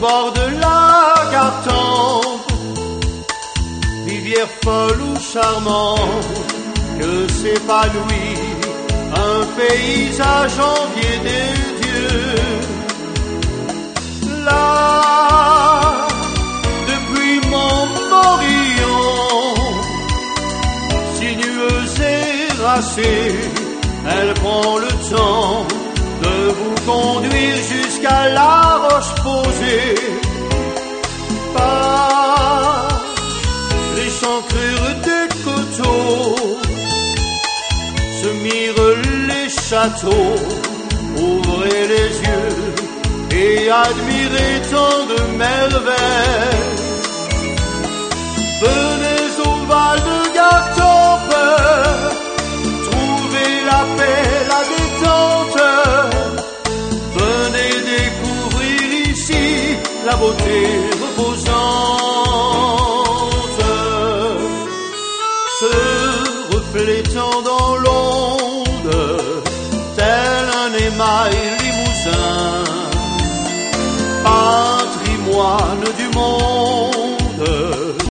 bord de la Gartempe, rivière folle ou charmante, que s'épanouit un paysage envié des dieux. Là, depuis Montmorillon, sinueuse et racée, elle prend le temps de vous conduire jusqu'à la roche posée. Par les chancrures des coteaux se mirent les châteaux. Ouvrez les yeux et admirez tant de merveilles. Venez au Val de Gartempe, trouvez la paix, la détente. Venez découvrir ici la beauté reposante, se reflétant dans l'onde, tel un émail limousin, patrimoine du monde.